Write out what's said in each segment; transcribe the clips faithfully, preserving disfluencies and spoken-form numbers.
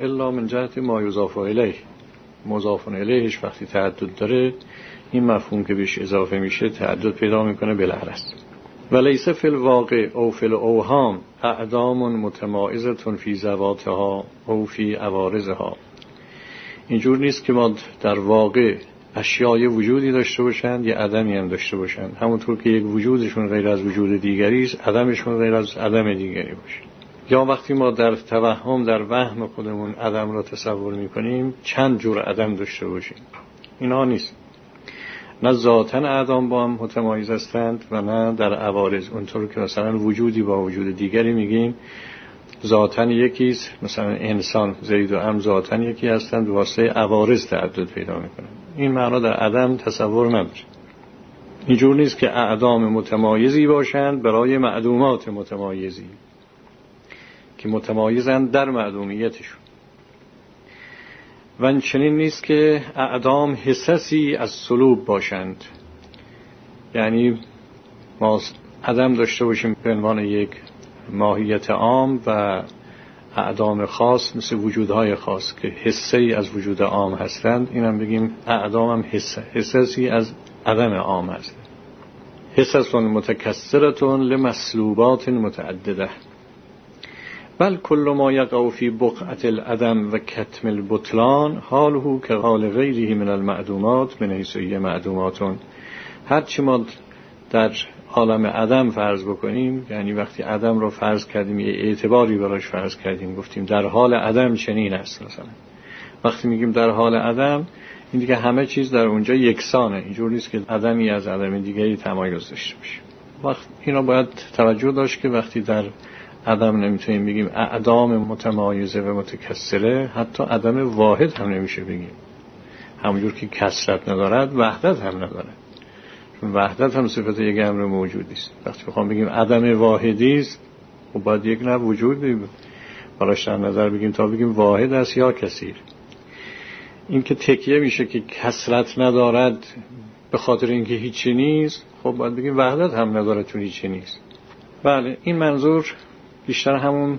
الا من جهت ما یضاف الیه. مضاف الیهش وقتی تعدد داره، این مفهوم که بهش اضافه میشه تعدد پیدا میکنه بالعرض. ولیس فی الواقع او فی الاوهام اعدام متمایزه فی ذواتها او فی عوارضها. اینجور نیست که ما در واقع اشیای وجودی داشته باشند یا عدمی هم داشته باشند، همونطور که یک وجودشون غیر از وجود دیگری است، عدمشون غیر از عدم دیگری باشه. یا وقتی ما در توهم در وهم خودمون عدم را تصور میکنیم چند جور عدم داشته باشیم، اینا نیست. نه ذاتاً اعدام با هم متمایز هستند و نه در عوارض، اونطور که مثلا وجودی با وجود دیگری میگیم ذاتاً یکیست، مثلا انسان زید و عمرو ذاتاً یکی هستند، واسه عوارض تعدد پیدا میکنند. این معنا در عدم تصور نداره. اینجور نیست که اعدام متمایزی باشند برای معدومات متمایزی که متمایزند در معدومیتشون. و چنین نیست که اعدام حسسی از سلوب باشند، یعنی ما عدم داشته باشیم به عنوان یک ماهیت عام و اعدام خاص مثل وجودهای خاص که حسی از وجود عام هستند، اینم بگیم اعدام هم حسه حسسی از عدم عام هست. حسسون متکثرتون لمسلوبات متعدده. بل کل ما یقع فی بقعة العدم و کتم البطلان حاله که حال غیره من المعدومات من حیث هی معدوماتون. هرچی ما در عالم عدم فرض بکنیم، یعنی وقتی عدم رو فرض کردیم یه اعتباری براش فرض کردیم، گفتیم در حال عدم چنین است، مثلا وقتی میگیم در حال عدم این دیگه همه چیز در اونجا یکسانه، اینجور نیست که عدمی از عدم دیگری تمایز داشته باشه. وقت اینا باید توجه داشت که وقتی در عدم نمیتونیم بگیم اعدام متمایزه و متکثره، حتی عدم واحد هم نمیشه بگیم، همونجور که کثرت ندارد وحدت هم ندارد، چون وحدت هم صفت یک امر موجودی است. وقتی بخوام بگیم عدم واحدی است، خب باید یک نه وجودی براش در نظر بگیم تا بگیم واحد است یا کثیر. این که تکیه میشه که کثرت ندارد به خاطر اینکه هیچی نیست، خب باید بگیم وحدت هم ندارد چون هیچی نیست. بله، این منظور بیشتر همون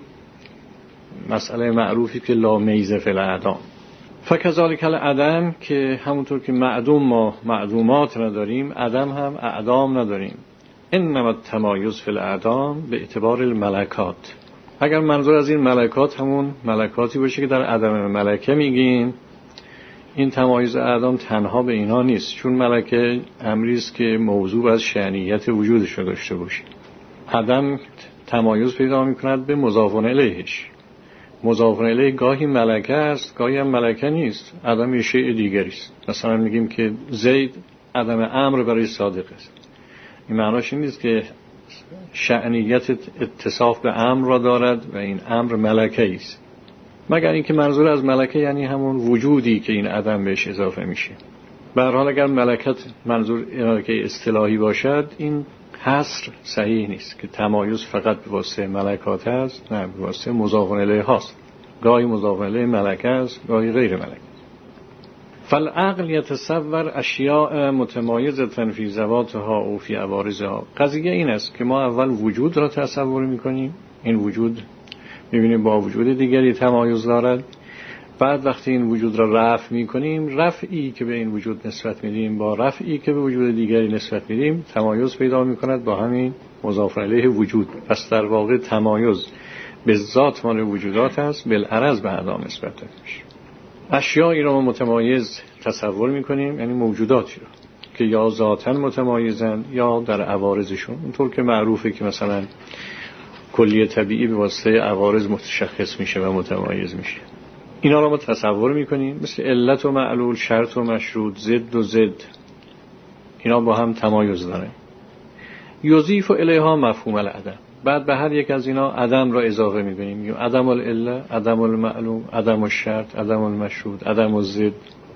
مسئله معروفی که لا میزه فی الاعدام. فکذالک العدم، که همونطور که معدوم ما معدومات نداریم، عدم هم اعدام نداریم. انما التمایز فی الاعدام به اعتبار الملکات. اگر منظور از این ملکات همون ملکاتی باشه که در عدم ملکه میگیم، این تمایز اعدام تنها به اینا نیست، چون ملکه امری است که موضوع از شأنیت وجودش رو داشته باشه. عدم تمایز پیدا میکند به مضاف الیهش. مضاف الیه گاهی ملکه است، گاهی هم ملکه نیست، عدم یه شیء دیگری است. مثلا میگیم که زید عدم امر برای صادق است، این معناش این نیست که شأنیت اتصاف به امر را دارد و این امر ملکه است، مگر اینکه منظور از ملکه یعنی همون وجودی که این عدم بهش اضافه میشه. به هر حال اگر ملکت منظور ملکه اصطلاحی باشد، این حصر صحیح نیست که تمایز فقط به واسطه ملکات است، نه، به واسطه مضاف الیه هاست. گاهی مضاف الیه ملکه است، گاهی غیر ملکه. فالعقل یتصور اشیاء متمایزه فی ذواتها او فی عوارضها. قضیه این است که ما اول وجود را تصور میکنیم، این وجود میبینیم با وجود دیگری تمایز دارد، بعد وقتی این وجود را رفع میکنیم، رفعی که به این وجود نسبت میدیم با رفعی که به وجود دیگری نسبت میدیم تمایز پیدا میکند با همین مضاف الیه وجود. پس در واقع تمایز به ذات مال وجودات است، بالعرض به اعدام نسبت داده میشه. اشیایی را متمایز تصور میکنیم، یعنی موجوداتی را که یا ذاتاً متمایزن یا در عوارضشون، اونطور که معروفه که مثلا کلیه طبیعی به واسطه عوارض متشخص میشه و متمایز میشه. اینا را ما تصور میکنیم، مثل علت و معلول، شرط و مشروط، ضد و ضد، اینا با هم تمایز داره. یضیف الیها مفهوم العدم، بعد به هر یک از اینا عدم را اضافه میکنیم، یا عدم العله، عدم المعلوم، عدم الشرط، عدم المشروط، عدم الضد.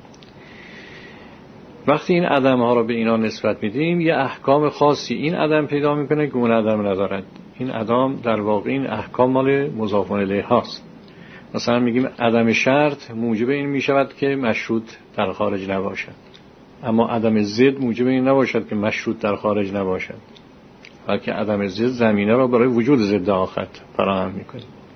وقتی این عدم ها را به اینا نسبت میدیم، یه احکام خاصی این عدم پیدا میکنه که اون عدم ندارد. این عدم در واقع این احکام مال مضاف الیه هاست. مثلا میگیم عدم شرط موجب این میشود که مشروط در خارج نباشد، اما عدم ضد موجب این نباشد که مشروط در خارج نباشد، بلکه عدم ضد زمینه را برای وجود ضد آخر فراهم میکنه.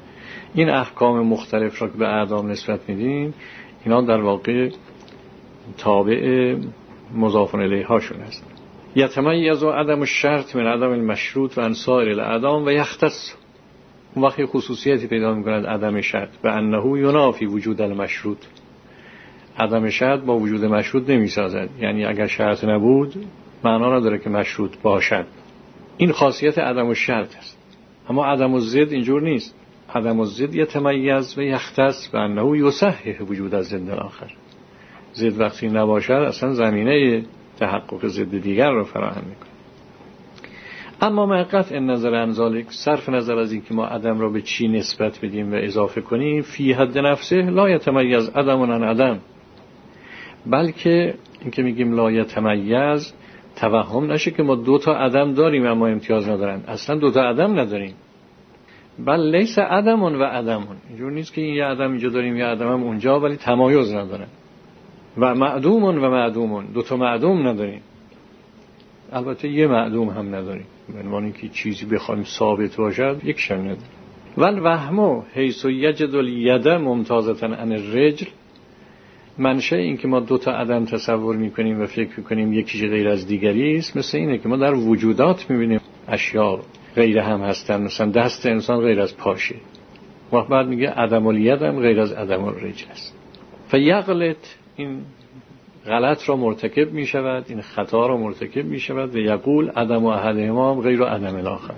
این احکام مختلف را که به اعدام نسبت میدیم اینا در واقع تابع مضاف الیه هاشون هست. یتمیز عدم الشرط من عدم المشروط و عن سایر الاعدام و یختص. اون وقت خصوصیتی پیدا میکند عدم شرط و انه ینافی وجود المشروط. عدم شرط با وجود مشروط نمیسازد، یعنی اگر شرط نبود معنا نداره که مشروط باشد. این خاصیت عدم الشرط است. اما عدم الضد اینجور نیست. عدم الضد یتمیز و یختص و انه یصحح وجود الضد آخر. ضد وقتی نباشد اصلا زمینه تحقق ضد دیگر رو فراهم میکنه. اما ما قطع نظر عن ذلک، صرف نظر از این که ما عدم را به چی نسبت بدیم و اضافه کنیم، فی حد نفسه لا یتمیز عدم عن عدم، بلکه این که میگیم لا یتمیز توهم نشه که ما دو تا عدم داریم اما امتیاز ندارن. اصلا دو تا عدم نداریم. بل لیس عدم و عدم. اینجور نیست که این یه عدم اینجا داریم یه عدم هم اونجا ولی تمایز ندارن. و معدوم و معدوم، دو تا معدوم نداریم. البته یه معدوم هم نداریم. به معنی که چیزی بخوایم ثابت باشد یک شن نداریم. ول وهمو حیث یجد الید ممتازة عن الرجل. منشه این که ما دو تا عدم تصور میکنیم و فکر میکنیم یکیش غیر از دیگری است، مثل اینه که ما در وجودات میبینیم اشیاء غیر هم هستن، مثلا دست انسان غیر از پاشه، وقت بعد میگه عدم الید هم غیر از عدم الرجل است. فیغلط، این غلط را مرتکب میشود، این خطا را مرتکب میشود و یقول عدم احدهما غیر عدم الاخر.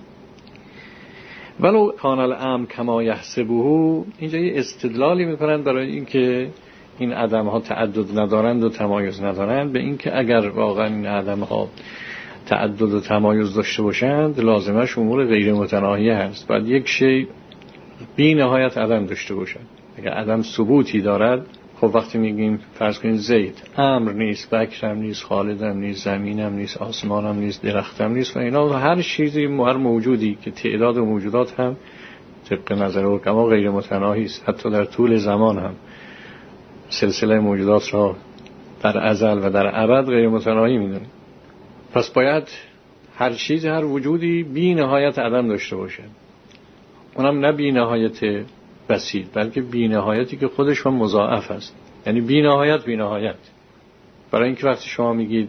ولو کان الامر کما یحسبه. اینجا یه استدلالی میکنند برای اینکه این عدم ها تعدد ندارند و تمایز ندارند، به اینکه اگر واقعا این عدم ها تعدد و تمایز داشته باشند لازمش امور غیر متناهیه هست. باید یک شی بی نهایت عدم داشته باشد. اگر عدم ثبوتی دارد، خب وقتی میگیم فرض کنید زید امر نیست، بکرم نیست، خالدم نیست، زمینم نیست، آسمانم نیست، درختم نیست و اینا، هر چیزی هر موجودی که تعداد موجودات هم طبق نظر حکما غیر متناهی است، حتی در طول زمان هم سلسله موجودات را در ازل و در ابد غیر متناهی میدونیم. پس باید هر چیز هر وجودی بی نهایت عدم داشته باشه. اونم نه بی نهایت بسیط، بلکه بی نهایتی که خودش هم مضاعف است، یعنی بی نهایت بی نهایت. برای اینکه وقتی شما میگید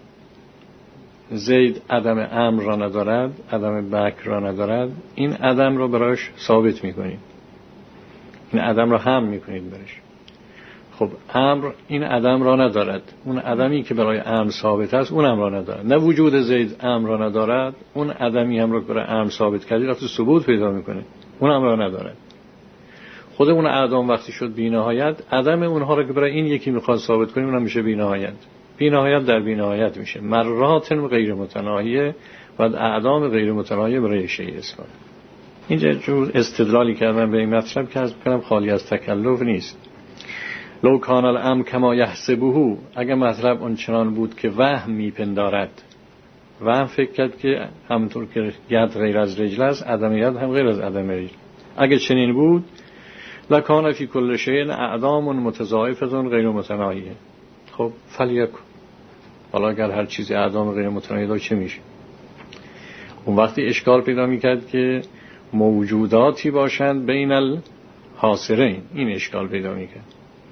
زید عدم امر را ندارد، عدم بکر را ندارد، این عدم را برایش ثابت میکنید، این عدم را هم میکنید برش. خب امر این عدم را ندارد، اون عدمی که برای امر ثابت است اونم را ندارد. نه وجود زید امر را ندارد، اون عدمی هم را برای امر ثابت کردی وقتی ثبوت پیدا میکنه اونم را ندارد. خود اون اعدام وقتی شد بی نهایت، عدم اونها را که برای این یکی میخواد ثابت کنیم اونم میشه بی نهایت. بی نهایت در بی نهایت میشه مرات غیر متناهیه و اعدام غیر متناهیه برای شیء اثبات. اینجا جور استدلالی کردم به این مطلب که از بکنم خالی از تکلف نیست. لو کان الامر کما یحسبه، اگر مطلب اون چنان بود که وهم میپندارد، وهم فکر کرد که همونطور که ید غیر از رجل است عدم ید هم غیر از عدم رجل، اگر چنین بود لکان فی کل شیء اعدام متضاعفه غیر متناهیه. خب فلیکن، حالا اگر هر چیزی اعدام غیر متناهی داشت چه میشه؟ اون وقتی اشکال پیدا میکرد که موجوداتی باشند بین الحاصرین، این اشکال پیدا میکرد.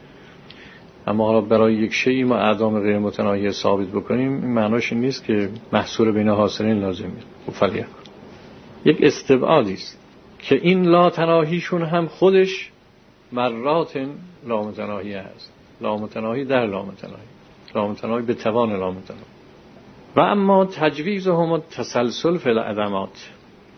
اما حالا برای یک شیء ما اعدام غیر متناهی ثابت بکنیم این معناش این نیست که محصور بین حاصرین لازم میشه. خب فلیکن یک استبعادی است که این لا تناهیشون هم خودش مرات لامتناهی هست، لامتناهی در لامتناهی، لامتناهی به توان لامتناهی. و اما تجویز هم تسلسل فی العدمات.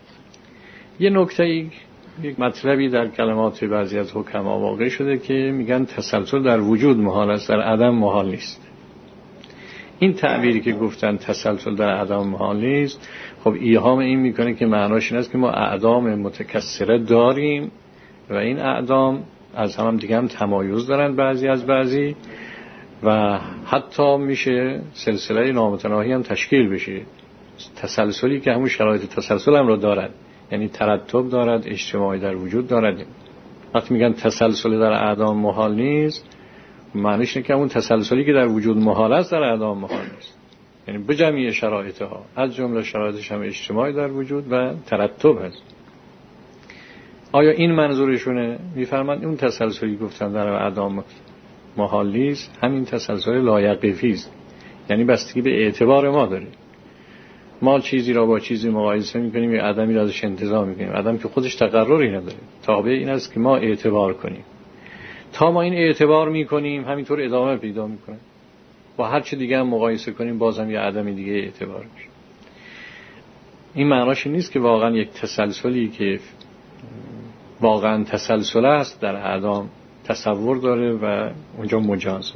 یه نکته ای، یک مطلبی در کلمات بعضی از حکما واقع شده که میگن تسلسل در وجود محال است، در عدم محال نیست. این تعبیری که گفتن تسلسل در عدم محال نیست، خب ایهام این میکنه که معناش این است که ما اعدام متکثره داریم و این اعدام از هم دیگه هم تمایز دارن بعضی از بعضی و حتی میشه سلسله نامتناهی هم تشکیل بشه. تسلسلی که همون شرایط تسلسل هم رو دارد، یعنی ترتب دارد، اجتماعی در وجود دارد. وقتی میگن تسلسل در اعدام محال نیست، معنیش اینه که اون تسلسلی که در وجود محال است در اعدام محال نیست، یعنی به جمعی شرایطها، از جمله شرایطش هم اجتماعی در وجود و ترتب هست. آیا این منظورشونه؟ میفرماند اون تسلسلی گفتن در اعدام محال نیست، همین تسلسل لایقفی است، یعنی بستگی به اعتبار ما داره. ما چیزی را با چیزی مقایسه میکنیم یا عدمی را ازش انتزاع میکنیم. عدم که خودش تقرری نداره، تابع این است که ما اعتبار کنیم. تا ما این اعتبار میکنیم همینطور ادامه پیدا میکنه. با هر چی دیگه هم مقایسه کنیم بازم یه عدم دیگه اعتبار میشه. این معناش نیست که واقعا یک تسلسلی که واقعا تسلسل است در اعدام تصور داره و اونجا مجازه.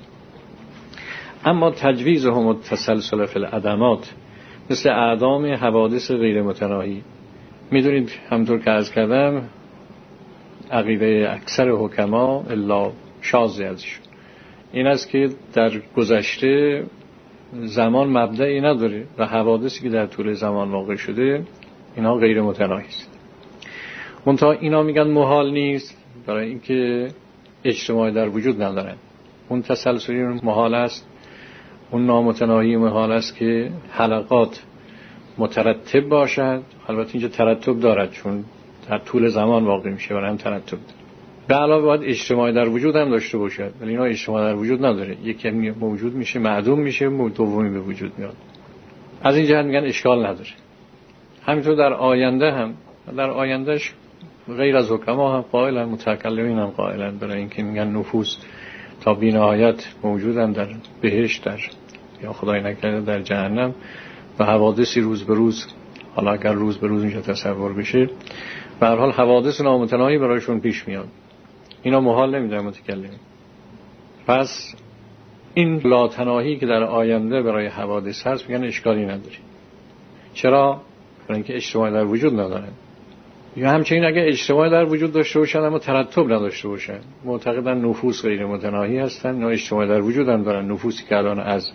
اما تجویز هم التسلسل فی العدمات مثل اعدام حوادث غیر متناهی، میدونید همونطور که عرض کردم عقیده اکثر حکما الا شاذ ازشون این است که در گذشته زمان مبدأی نداره و حوادثی که در طول زمان واقع شده اینا غیر متناهی است. منتها اینا میگن محال نیست برای اینکه اجتماعی در وجود ندارن. اون تسلسلی محال است، اون نامتناهی محال است که حلقات مترتب باشد. البته اینجا ترتب دارد چون در طول زمان واقع میشه و هم ترتب دارد. به علاوه باید اجتماعی در وجود هم داشته باشد، ولی اینا اجتماعی در وجود نداره. یکی موجود میشه معدوم میشه، دومی به وجود میاد. از این جهت میگن اشکال نداره. همینطور در آینده هم، در آیندهش غیر از حکما هم قائلن، متکلمین هم قائلن، برای اینکه میگن نفوس تا بی‌نهایت موجودن در بهشت، در یا خدای نکرده در جهنم و حوادثی روز به روز، حالا اگر روز به روز اینجا تصور بشه، به هر حال حوادث نامتناهی برایشون پیش میاد. اینا محال نمیدن متکلمین. پس این لاتناهی که در آینده برای حوادث هست میگن اشکالی نداره. چرا؟ برای اینکه اجتماعی در وجود ندارن. یا همچنین اگه اجتماعی در وجود داشته باشن اما ترتب نداشته باشن، معتقدن نفوس غیر متناهی هستن، نه اجتماعی در وجود هم دارن. نفوسی که الان از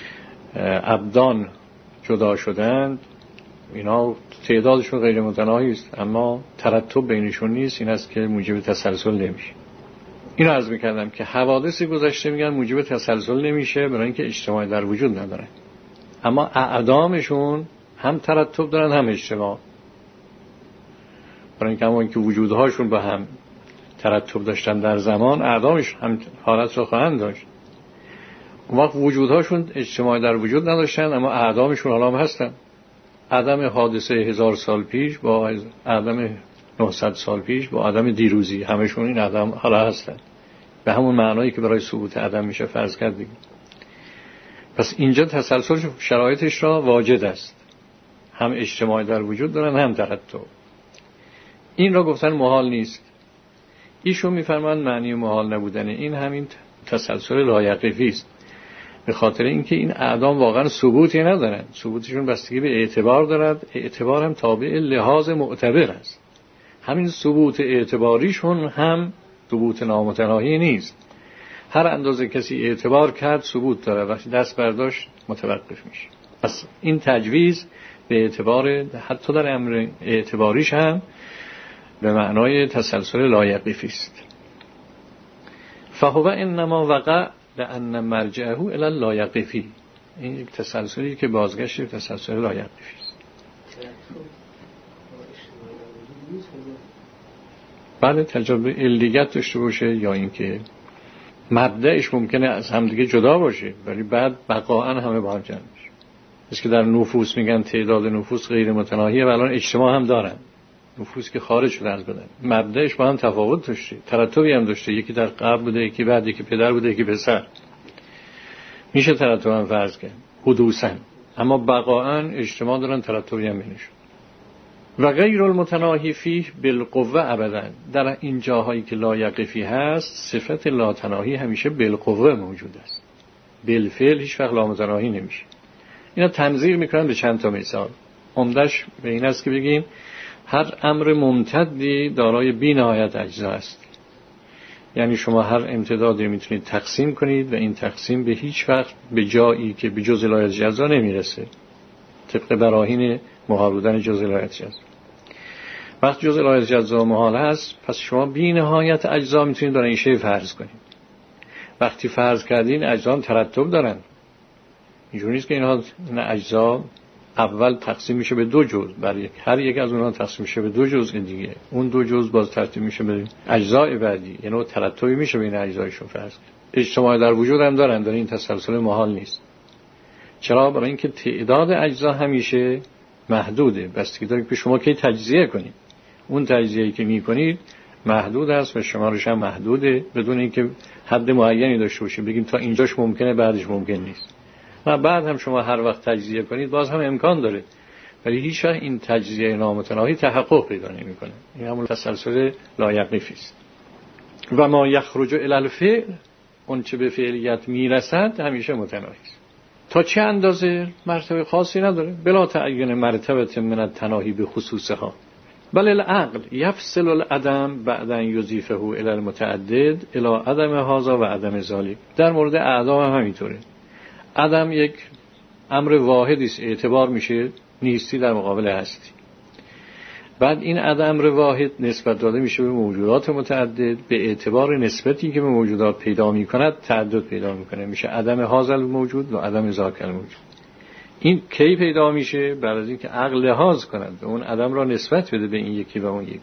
ابدان جدا شدند اینا تعدادشون غیر متناهی است اما ترتب بینشون نیست. این است که موجب تسلسل نمیشه. اینو عرض میکردم که حوادثی گذشته میگن موجب تسلسل نمیشه برای اینکه اجتماعی در وجود ندارن، اما اعدامشون هم ترتب دارن هم اجتماع. برای اینکه همون که وجودهاشون با هم ترتب داشتن در زمان، اعدامش هم حالت رو خواهند داشت. اون وقت وجودهاشون اجتماعی در وجود نداشتن اما اعدامشون حالا هم هستن. عدم حادثه هزار سال پیش با عدم نهصد سال پیش با عدم دیروزی، همشون این عدم حالا هستن، به همون معنایی که برای ثبوت عدم میشه فرض کرد دیگه. پس اینجا تسلسل شرایطش را واجد است، هم اجتماعی در وجود دارن هم ترتب. این را گفتن محال نیست. ایشون میفرمایند معنی محال نبودن این همین تسلسل لایقفی است، به خاطر اینکه این اعدام واقعا ثبوتی ندارن. ثبوتشون بستگی به اعتبار دارد، اعتبار هم تابع لحاظ معتبر است. همین ثبوت اعتباریشون هم ثبوت نامتناهی نیست. هر اندازه کسی اعتبار کرد ثبوت داره، وقتی دست برداشت متوقف میشه. پس این تجویز به اعتبار حتی در امر اعتباریش هم به معنای تسلسل لایقفی است. فهو انما وقع لأن مرجعه الی اللایقفی. این یک تسلسلی که بازگشت تسلسل لایقفی است. بله، تجربه علیت داشته باشه یا اینکه مبدأش ممکنه از همدیگه جدا باشه ولی بعد بقاءً همه با هم جمع میشه. است که در نفوس میگن تعداد نفوس غیر متناهیه و الان اجتماع هم دارن. نفوس که خارج شده از بدن، مبدأش با هم تفاوت داشته، ترتبی هم داشته، یکی در قبل بوده، یکی بعد، یکی پدر بوده، یکی پسر. میشه ترتب هم فرض کرد حدوثاً، اما بقاءً اجتماع دارن، ترتبی هم بینشون. و غیر المتناهی فیه بالقوه ابدا. در این جاهایی که لایقفی هست صفت لاتناهی همیشه بالقوه موجود است، بالفعل هیچ وقت لامتناهی نمیشه. اینا تنظیر میکنن به چند تا مثال. عمدش به این است که بگیم هر امر ممتدی دارای بی نهایت اجزا است. یعنی شما هر امتدادی میتونید تقسیم کنید و این تقسیم به هیچ وقت به جایی که به جزء لایحه اجزا نمیرسه، طبق براهین محال بودن جزء لایحه اجزا. وقتی جزء لایحه اجزا محال هست پس شما بی نهایت اجزا میتونید برای این شی فرض کنید. وقتی فرض کردین اجزا هم ترتب دارن، اینجوری نیست که اینها این اجزا اول تقسیم میشه به دو جزء، برای هر یک از اونها تقسیم میشه به دو جزء دیگه، اون دو جزء باز ترتیب میشه به اجزای بعدی، یعنی ترتبی میشه بین اجزایشون. فرض اجتماع در وجود هم دارن، داره این تسلسل محال نیست. چرا؟ برای اینکه تعداد اجزا همیشه محدوده، بستگی داره که شما کی تجزیه کنید. اون تجزیه‌ای که میکنید محدود است و شمارش هم محدوده، بدون اینکه حد معینی داشته باشید بگیم تا اینجاش ممکنه بعدش ممکن نیست. و بعد هم شما هر وقت تجزیه کنید باز هم امکان داره، ولی هیچ وقت این تجزیه نامتناهی تحقق پیدا نمیکنه. این همون تسلسل لایقیفی است. و ما یخرج الی الفعل، اون چه به فعلیت میرسد همیشه متناهی است. تا چه اندازه مرتبه خاصی نداره، بلا تعین مرتبه من التناهی به خصوصها. بل العقل یفصل العدم بعد ان یضیفه الی المتعدد الی عدم هذا و عدم ذلک. در مورد اعدام هم همینطوره. عدم یک امر واحدی است، اعتبار میشه نیستی در مقابل هستی. بعد این عدم امر واحد نسبت داده میشه به موجودات متعدد به اعتبار نسبتی که به موجودات پیدا میکند تعدد پیدا میکنه، میشه عدم هذا الموجود و عدم ذاک الموجود. این کی پیدا میشه؟ بعد از اینکه عقل لحاظ کند به اون عدم را نسبت بده به این یکی و اون یکی.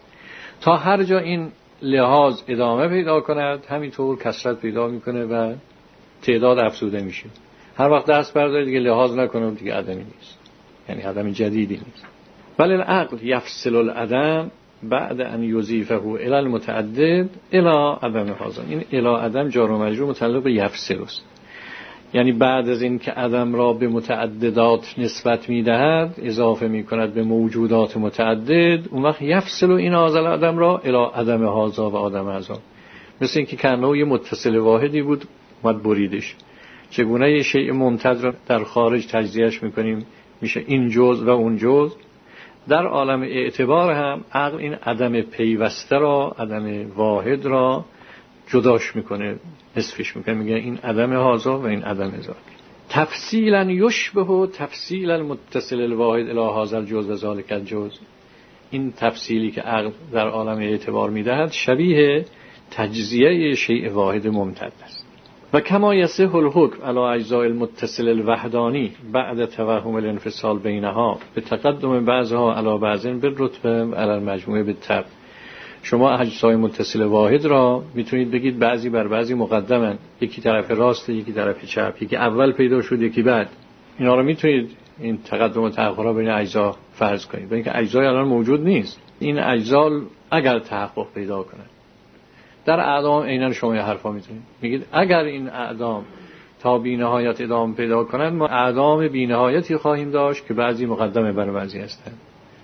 تا هر جا این لحاظ ادامه پیدا کند همینطور کثرت پیدا میکنه و تعداد افزوده میشه. هر وقت دست برداره دیگه لحاظ نکنه دیگه عدمی نیست، یعنی عدم جدیدی نیست. بل العقل یفصل العدم بعد ان یضیفه الی المتعدد الی عدم هذا. این الی عدم جار و مجرور متعلق به یفصل است، یعنی بعد از این که عدم را به متعددات نسبت میدهد اضافه میکند به موجودات متعدد، اون وقت یفصل این هذا عدم را الی عدم هذا و عدم هذا. مثل اینکه کانه یه متصل واحدی بود اومد بریدش. چگونه یه شیء ممتد را در خارج تجزیهش میکنیم میشه این جزء و اون جزء. در عالم اعتبار هم عقل این عدم پیوسته را، عدم واحد را جداش میکنه، نصفش میکنه، میگه این عدم هذا و این عدم ذاک. تفصیلا یشبه تفصیل المتصل الواحد الی هذا الجزء و ذلک الجزء. این تفصیلی که عقل در عالم اعتبار میدهد شبیه تجزیه شیء واحد ممتد است. و کما یصح الحکم علی اجزاء المتصل الوحدانی بعد توهم الانفصال بینها به تقدم بعضها علی بعض بالرتبه و علی المجموعه بالتبع. شما اجزای متصل واحد را میتونید بگید بعضی بر بعضی مقدمن، یکی طرف راست یکی طرف چپ، یکی اول پیدا شد یکی بعد. اینا رو میتونید این تقدم و تأخر بین اجزا فرض کنید، برای اینکه اجزای الان موجود نیست. این اجزا اگر تحقق پیدا کنند در اعدام عیناً شما یه حرفا میتونید میگید اگر این اعدام تا بی‌نهایت ادامه پیدا کنند ما اعدام بی‌نهایتی خواهیم داشت که بعضی مقدمه بر بعضی هستند،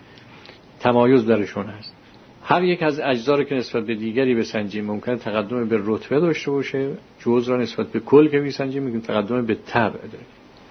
تمایز درشون هست. هر یک از اجزا رو که نسبت به دیگری بسنجیم ممکنه تقدم به رتبه داشته باشه، جزء را نسبت به کل که میسنجیم میگیم تقدم به تبع داره.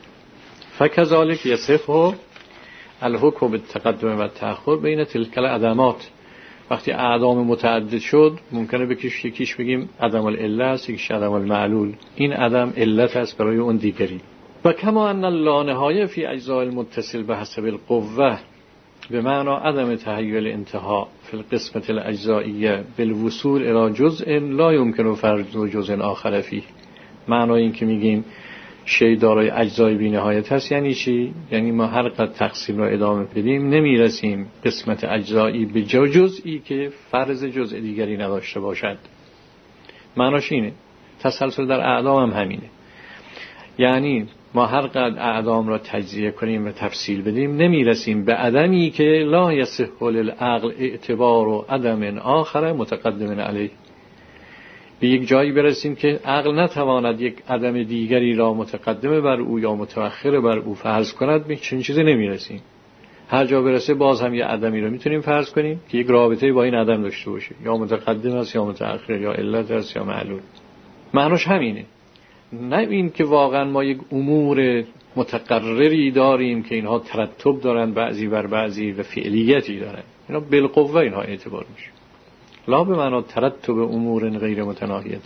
فکذالک یصح الحکم بالتقدم و التأخر بین تلک العدمات. وقتی اعدام متعدد شد ممکنه بکش یکیش بگیم عدم العله است، یکیش عدم المعلول. این عدم علت است برای اون دیگری. و کما ان اللانهایه فی اجزاء المتصل به حسب القوه به معنی عدم تحیل انتها فی القسمت الاجزائیه بالوصول الی جزء لا یمکن فرض جزء آخر فیه. معنی این که میگیم شی دارای اجزای بی‌نهایت هست یعنی چی؟ یعنی ما هر قدر تقسیم را ادامه بدیم نمیرسیم قسمت اجزایی به جزئی که فرض جزء دیگری نداشته باشد. معناش اینه. تسلسل در اعدام هم همینه. یعنی ما هر قدر اعدام را تجزیه کنیم و تفصیل بدیم نمیرسیم به عدمی که لا یصح للعقل اعتبار و عدم آخر متقدم علیه. به یک جایی برسیم که عقل نتواند یک عدم دیگری را متقدم بر او یا متأخر بر او فرض کند، به چنین چیزی نمیرسیم. هر جا برسه باز هم یک عدمی را میتونیم فرض کنیم که یک رابطه با این عدم داشته باشه، یا متقدم است یا متأخر، یا علت است یا معلول. معناش همینه. نه این که واقعا ما یک امور متقرری داریم که اینها ترتب دارن بعضی بر بعضی و فعلیتی دارن، اینا بالقوه اینها اعتبار میشه. لا به معنی ترتب امور غیر متناهیه.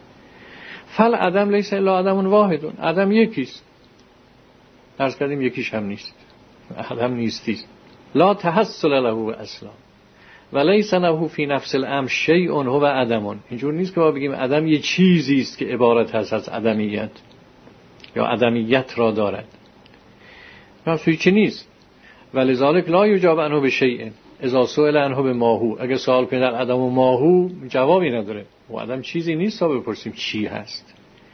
فل عدم لیس الا عدم واحد. عدم یکیست. عرض کردیم یکیش هم نیست. عدم نیستیست. لا تحصل له اصلا و لیس له فی نفس الامر شیء هو عدم. اینجور نیست که ما بگیم عدم یه چیزی است که عبارت هست از عدمیت یا عدمیت را دارد. پس هیچی نیست. ولذالک لا یجاب عنه بشیء اذا سئل عنه بماهو. اگه سوال کنید در عدم و ماهو جوابی نداره. و عدم چیزی نیست تا بپرسیم چی هست.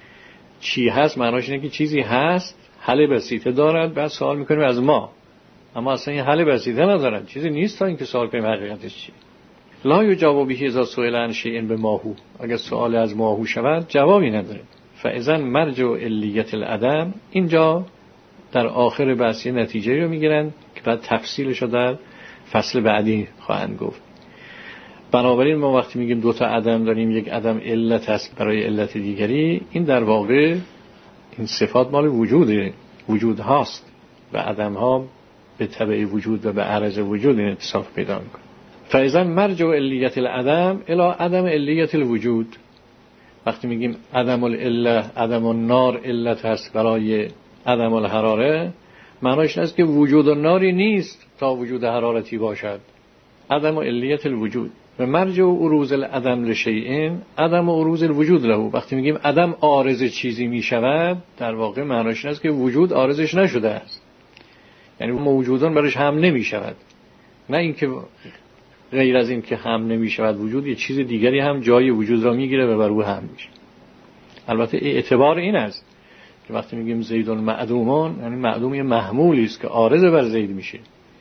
چی هست معناش اینه که چیزی هست، حل بسیطه دارد، بعد سوال میکنیم از ما. اما اصلا این حل بسیطه ندارد، چیزی نیست تا اینکه سوال کنیم حقیقتش چیه. لا یجاب به اذا سئل عن شیء بماهو. اگه سوال از ماهو شود جوابی نداره. فاذا مرجع علیت العدم. اینجا در آخر بحث نتیجه رو میگیرن که بعد تفصیلش رو در فصل بعدی خواهند گفت. بنابراین ما وقتی میگیم دو تا عدم داریم، یک عدم علت هست برای علت دیگری، این در واقع این صفات مال وجوده، وجود هاست و عدم ها به تبع وجود و به عرض وجود این اتصاف پیدا میکنه. فاذا مرجع علیت العدم الی عدم علیت الوجود. وقتی میگیم عدم العله، عدم النار علت هست برای عدم الحراره، معناش این است که وجود الناری نیست تا وجود حرارتی باشد. عدم علیت الوجود. و مرجع عروض العدم لشیء عدم عروض الوجود له. وقتی میگیم عدم عارض چیزی میشود، در واقع معناش این است که وجود عارضش نشده است، یعنی موجودان برش هم نمیشود. نه اینکه غیر از این که هم نمیشود وجود، یه چیز دیگری هم جای وجود را میگیره و بر او هم میشه. البته اعتبار این است که وقتی میگیم زید معدومان، یعنی معدوم یه محمولی است که عارض بر زید میشه،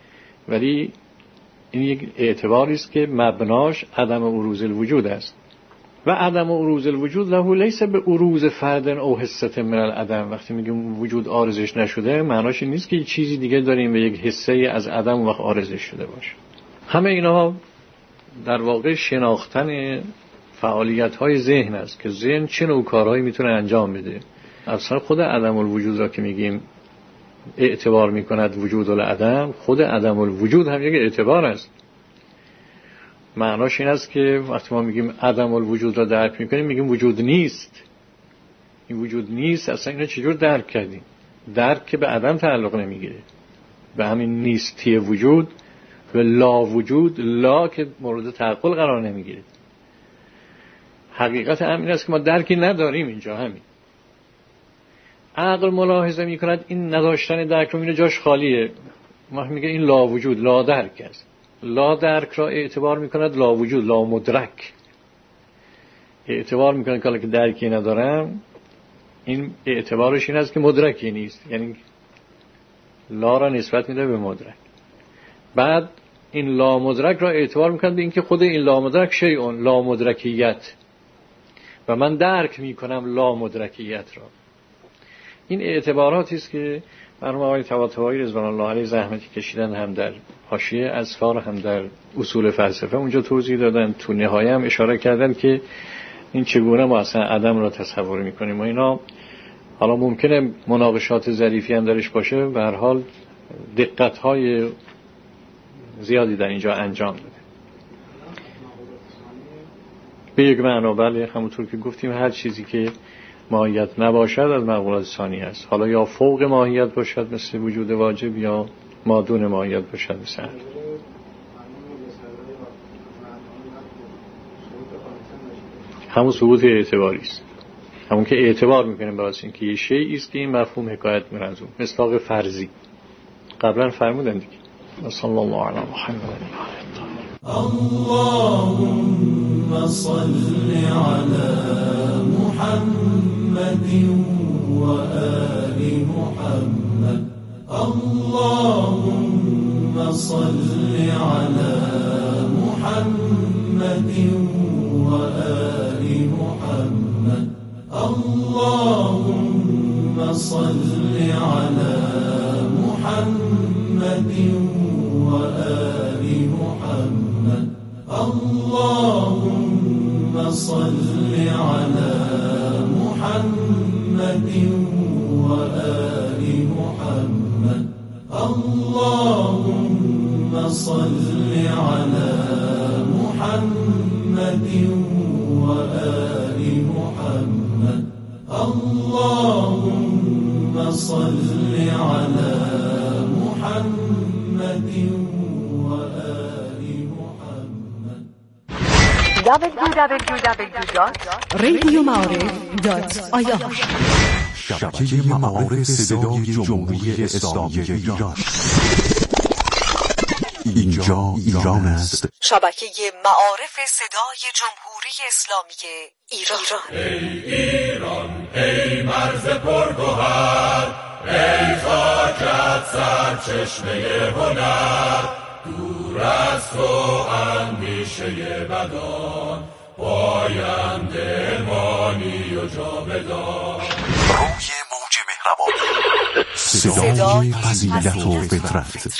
ولی این یک اعتباری است که مبناش عدم عروض الوجود است. و عدم عروض الوجود له لیس به عروض فرد او حصه من العدم. وقتی میگیم وجود عارضش نشده، معناش این نیست که چیزی دیگه داریم و یک حصه از عدم وقت عارضش شده باشه. همه اینا در واقع شناختن فعالیت‌های ذهن است که ذهن چه نوع کارهایی میتونه انجام بده. اصلا خود عدم الوجود را که میگیم اعتبار میکند وجود العدم، خود عدم الوجود هم یک اعتبار است. معناش این است که وقتی ما میگیم عدم الوجود را درک میکنیم، میگیم وجود نیست. این وجود نیست اصلا اینو چجور درک کردیم؟ درک که به عدم تعلق نمیگیره، به همین نیستی وجود و لا وجود، لا که مورد تعقل قرار نمیگیره. حقیقت همین است که ما درکی نداریم. اینجا همین عقل ملاحظه میکند این نداشتن درک رو، اینو جاش خالیه، ما میگه این لا وجود، لا درک است. لا درک را اعتبار میکند لا وجود، لا مدرک. اعتبار میکند که درکی ندارم، این اعتبارش این است که مدرکی نیست، یعنی لا را نسبت میده به مدرک. بعد این لا مدرک را اعتبار میکند به اینکه خود این لا مدرک شیء لا مدرکیت، و من درک میکنم لا مدرکیت را. این اعتباراتی است که مرحوم آقای طباطبایی رضوان الله علیه زحمتی کشیدن، هم در حاشیه اذکار هم در اصول فلسفه اونجا توضیح دادن، تو نهایه هم اشاره کردن که این چگونه ما اصلا عدم را تصور میکنیم و اینا. حالا ممکنه مناقشات ظریفی هم درش باشه، به هر حال دقت‌های زیادی در اینجا انجام داده. به یک معنا بله، همونطور که گفتیم هر چیزی که ماهیت نباشد از معقولات ثانی است. حالا یا فوق ماهیت باشد مثل وجود واجب، یا مادون ماهیت باشد مثل عدم. همون ثبوت اعتباری است، همون که اعتبار میکنیم برای اینکه یه شیئی است که این مفهوم حکایت می‌کنه از اون، مصداق فرضی. قبلا فرمودن دیگه. صلی الله علی محمد. اللهم صل على محمد وآل محمد. اللهم صل على محمد وآل محمد. اللهم صل على محمد وآل محمد. اللهم صل على محمد وآل محمد. اللهم صل على محمد وآل محمد. اللهم صل على محمد وآل محمد. دبلیو دبلیو دبلیو دات رادیو معارف دات آی آر شبکه معارف صدای جمهوری اسلامی ایران. اینجا ایران است. شبکه معارف صدای جمهوری اسلامی ایران. ای ایران، ای مرز پرگوهر، ای خاکت سرچشمه هنر، دور از تو اندیشه بدان، پاینده مانی و جاودان. روی موج مهربانی، صدای فضیلت و فطرت.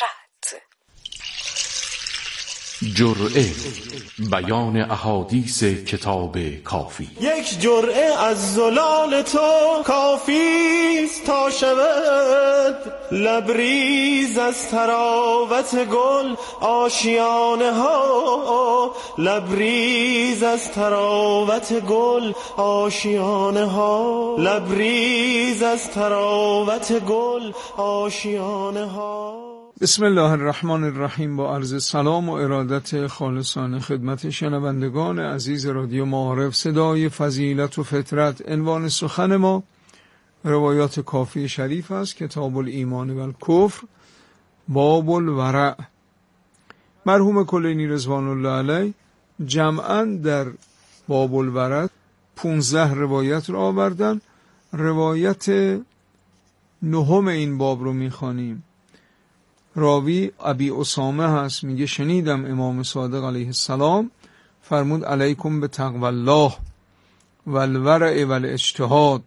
جرعه، بیان احادیث کتاب کافی. یک جرعه از زلال تو کافیست تا شود لبریز از تراوت گل آشیانه ها، لبریز از تراوت گل آشیانه ها، لبریز از تراوت گل آشیانه ها. بسم الله الرحمن الرحیم. با عرض سلام و ارادت خالصانه خدمت شنوندگان عزیز رادیو معارف صدای فضیلت و فطرت. عنوان سخن ما روایات کافی شریف است. کتاب الایمان و الکفر، باب الورع. مرحوم کلینی رضوان الله علیه جمعاً در باب الورع پونزده روایت را آوردن. روایت نهم این باب رو میخوانیم. راوی ابی اسامه هست، میگه شنیدم امام صادق علیه السلام فرمود علیکم به تقوی الله و الورع و الاجتهاد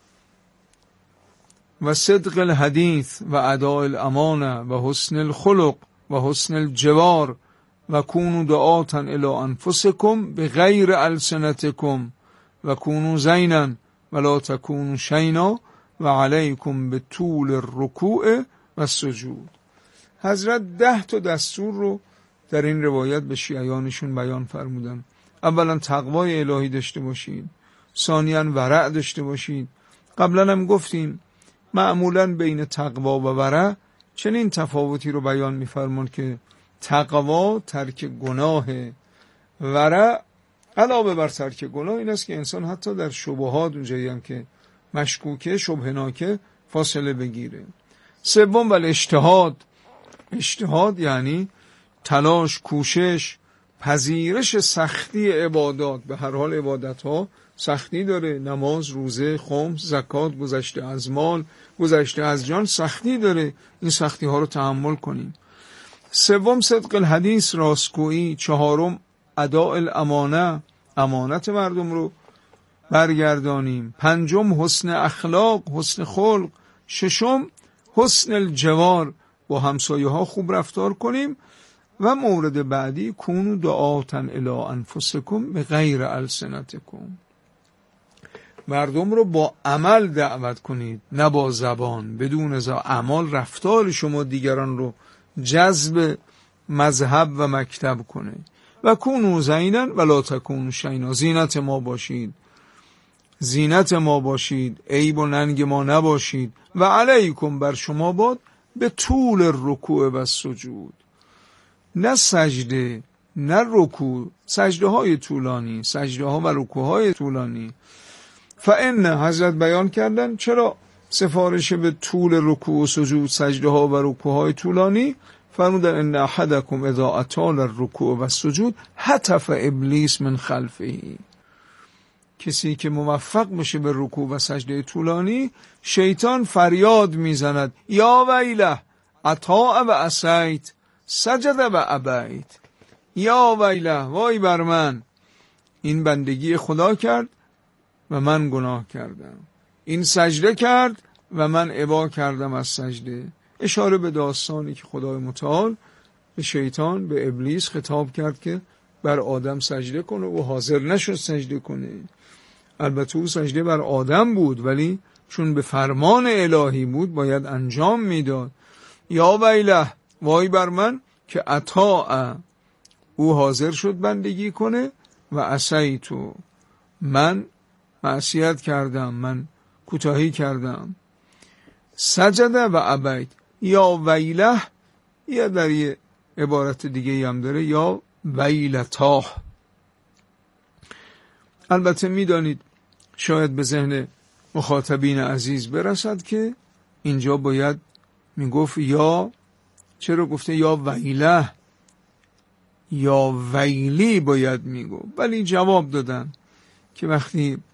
و صدق الحدیث و اداء الامانه و حسن الخلق و حسن الجوار و کونوا دعاة الی انفسکم بغیر السنتکم و کونوا زینا ولا تکونوا شینا و علیکم به طول الرکوع و سجود. حضرت ده تا دستور رو در این روایت به شیعیانشون بیان فرمودن. اولا تقوای الهی داشته باشید، ثانیاً ورع داشته باشید. قبلا هم گفتیم معمولاً بین تقوا و ورع چنین تفاوتی رو بیان می‌فرمان که تقوا ترک گناه، ورع علاوه بر ترک گناه این است که انسان حتی در شبهات اونجایی هم که مشکوکه شبهناکه فاصله بگیره. سوم ولی اجتهاد. اجتهاد یعنی تلاش، کوشش، پذیرش سختی عبادات. به هر حال عبادت ها سختی داره، نماز، روزه، خمس، زکات، گذشته از مال، گذشته از جان سختی داره. این سختی ها رو تحمل کنیم. سوم صدق الحدیث، راستگویی. چهارم اداء الامانه، امانت مردم رو برگردانیم. پنجم حسن اخلاق، حسن خلق. ششم حسن الجوار، با همسایه ها خوب رفتار کنیم. و مورد بعدی کونوا دعاة الی انفسکم بغیر السنتکم، مردم رو با عمل دعوت کنید نه با زبان. بدون زبان اعمال رفتار شما دیگران رو جذب مذهب و مکتب کنه. و کونوا زینا ولا تکونوا شینا، زینت ما باشید، زینت ما باشید، عیب و ننگ ما نباشید. و علیکم، بر شما باد، به طول رکوع و سجود، نه سجده نه رکوع، سجده های طولانی، سجده ها و رکوع های طولانی. فان حضرت بیان کردن چرا سفارش به طول رکوع و سجود، سجده ها و رکوع های طولانی. فرمودن ان احدکم اذا اطال الرکوع و السجود حتف ابلیس من خلفه. کسی که موفق بشه به رکوع و سجده طولانی، شیطان فریاد میزند یا ویله اطاع و عصیت سجد و ابیت. یا ویله، وای بر من، این بندگی خدا کرد و من گناه کردم، این سجده کرد و من ابا کردم از سجده. اشاره به داستانی که خدای متعال به شیطان، به ابلیس خطاب کرد که بر آدم سجده کنه و حاضر نشد سجده کنه. البته او سجده بر آدم بود ولی چون به فرمان الهی بود باید انجام میداد. یا ویله، وای بر من که اطاع، او حاضر شد بندگی کنه، و عصیتو، من معصیت کردم، من کوتاهی کردم. سجده و ابیت. یا ویله، یا در یه عبارت دیگه هم داره یا ویلتاه. البته میدانید شاید به ذهن مخاطبین عزیز برسد که اینجا باید میگفت یا، چرا گفته یا ویله، یا ویلی باید میگفت، ولی جواب دادن که وقتی